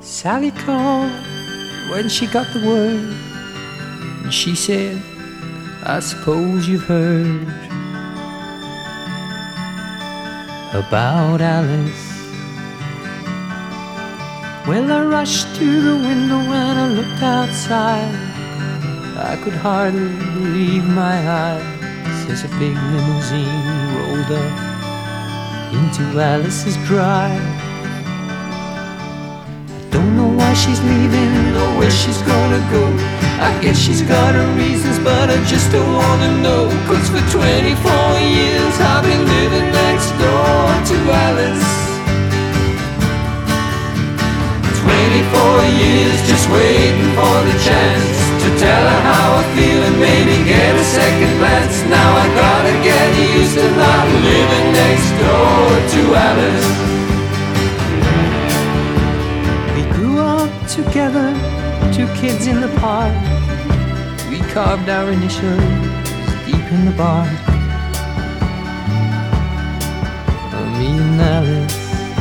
Sally called when she got the word, and she said, I suppose you've heard about Alice. Well, I rushed to the window and I looked outside. I could hardly believe my eyes as a big limousine rolled up into Alice's drive. I don't know why she's leaving or where she's gonna go. I guess she's got her reasons, but I just don't wanna know. 'Cause for 24 years I've been living next door to Alice. 24 years just waiting for the chance to tell her how I feel and maybe get a second glance. Now I gotta get used to not living next door to Alice. We grew up together, two kids in the park. We carved our initials deep in the bark. Me and Alice.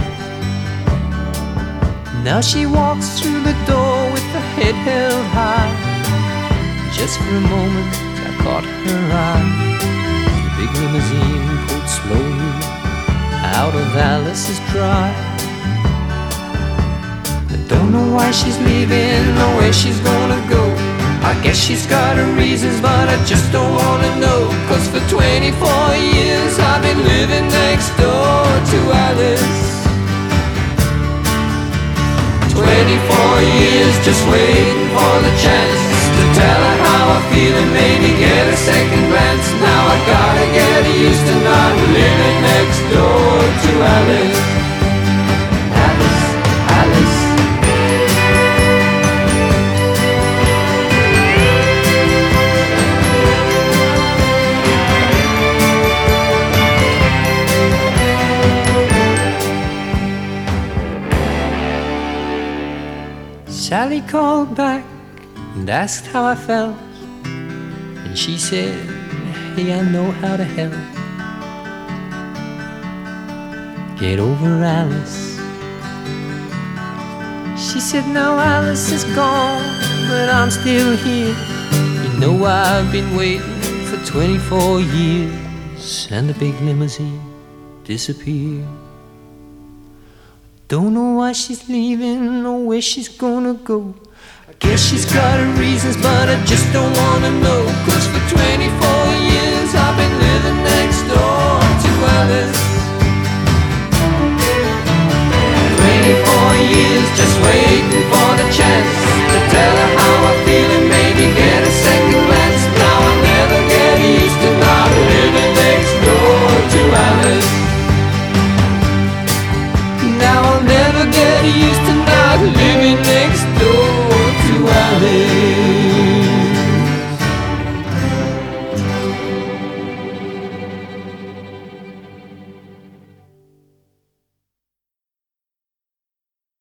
Now she walks through the door with her head held high. Just for a moment I caught her eye. The big limousine pulled slowly out of Alice's drive. I don't know why she's leaving or where she's gonna go. I guess she's got her reasons, but I just don't wanna know. 'Cause for 24 years I've been living next door to Alice. 24 years just waiting for the chance to tell her how I feel and maybe get a second glance. Now I gotta get used to not living next door to Alice. Alice, Alice. Sally called back and asked how I felt, and she said, hey, I know how to help. Get over Alice. She said, now Alice is gone, but I'm still here. You know I've been waiting for 24 years, and the big limousine disappeared. Don't know why she's leaving or where she's gonna go. I guess she's got her reasons, but I just don't wanna know. 'Cause for 24 years I've been living next door to Alice.